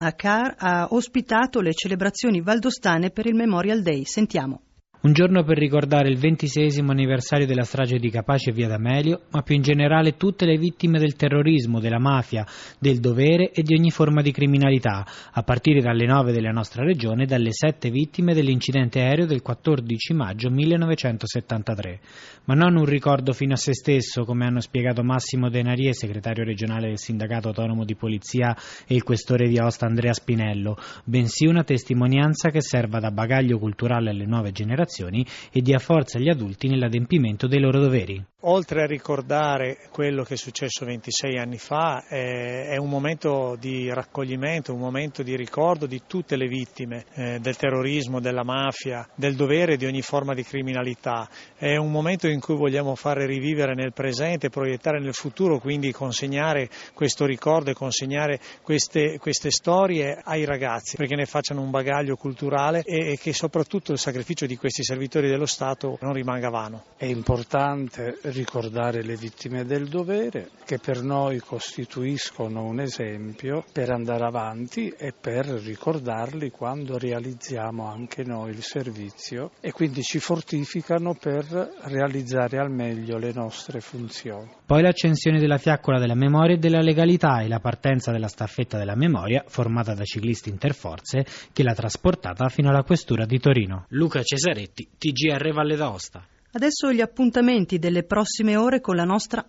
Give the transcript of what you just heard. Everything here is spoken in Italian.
A Car ha ospitato le celebrazioni valdostane per il Memorial Day. Sentiamo. Un giorno per ricordare il 26° anniversario della strage di Capaci e Via D'Amelio, ma più in generale tutte le vittime del terrorismo, della mafia, del dovere e di ogni forma di criminalità, a partire dalle 9 della nostra regione e dalle 7 vittime dell'incidente aereo del 14 maggio 1973. Ma non un ricordo fino a se stesso, come hanno spiegato Massimo Denarie, segretario regionale del Sindacato Autonomo di Polizia, e il questore di Aosta Andrea Spinello, bensì una testimonianza che serva da bagaglio culturale alle nuove generazioni e dia forza agli adulti nell'adempimento dei loro doveri. Oltre a ricordare quello che è successo 26 anni fa, è un momento di raccoglimento, un momento di ricordo di tutte le vittime del terrorismo, della mafia, del dovere e di ogni forma di criminalità. È un momento in cui vogliamo fare rivivere nel presente, proiettare nel futuro, quindi consegnare questo ricordo e consegnare queste storie ai ragazzi, perché ne facciano un bagaglio culturale e che soprattutto il sacrificio di questi servitori dello Stato non rimanga vano. È importante ricordare le vittime del dovere, che per noi costituiscono un esempio per andare avanti e per ricordarli quando realizziamo anche noi il servizio, e quindi ci fortificano per realizzare al meglio le nostre funzioni. Poi l'accensione della fiaccola della memoria e della legalità e la partenza della staffetta della memoria, formata da ciclisti interforze, che l'ha trasportata fino alla questura di Torino. Luca Cesaretti, TGR Valle d'Aosta. Adesso gli appuntamenti delle prossime ore con la nostra